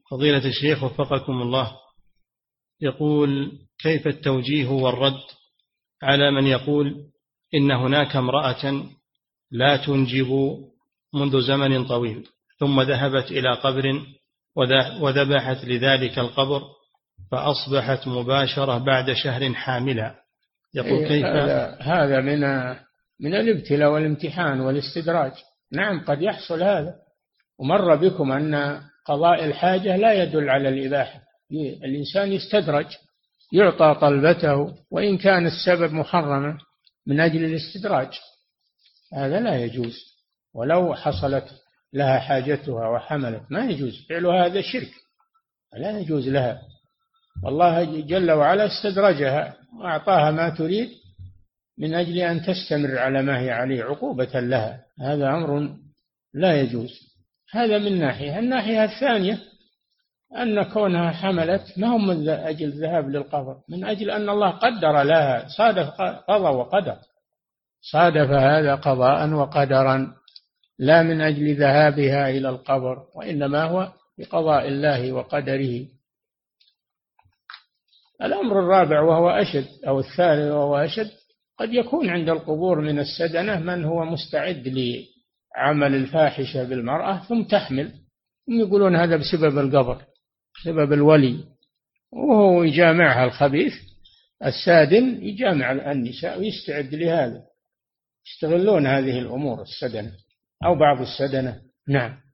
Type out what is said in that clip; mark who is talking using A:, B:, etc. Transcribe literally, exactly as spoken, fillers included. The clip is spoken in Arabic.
A: فضيلة الشيخ وفقكم الله، يقول: كيف التوجيه والرد على من يقول إن هناك امرأة لا تنجب منذ زمن طويل ثم ذهبت إلى قبر وذبحت لذلك القبر فأصبحت مباشرة بعد شهر حاملا؟ يقول: كيف
B: هذا هذا من من الابتلاء والامتحان والاستدراج. نعم قد يحصل هذا، ومر بكم أن قضاء الحاجة لا يدل على الإباحة. الإنسان يستدرج، يعطى طلبته وإن كان السبب محرما من أجل الاستدراج، هذا لا يجوز. ولو حصلت لها حاجتها وحملت ما يجوز فعل هذا شرك، لا يجوز لها. والله جل وعلا استدرجها وأعطاها ما تريد من أجل أن تستمر على ما هي عليه عقوبة لها. هذا أمر لا يجوز. هذا من ناحية. الناحية الثانية أن كونها حملت ما هم من أجل الذهاب للقبر، من أجل أن الله قدر لها، صادف قضى وقدر، صادف هذا قضاء وقدرا، لا من أجل ذهابها إلى القبر، وإنما هو بقضاء الله وقدره. الأمر الرابع وهو أشد، أو الثالث وهو أشد، قد يكون عند القبور من السدنة من هو مستعد لعمل الفاحشة بالمرأة ثم تحمل، هم يقولون هذا بسبب القبر، بسبب الولي، وهو يجامعها الخبيث السادن، يجامع النساء ويستعد لهذا. يستغلون هذه الأمور السدنة أو بعض السدنة. نعم.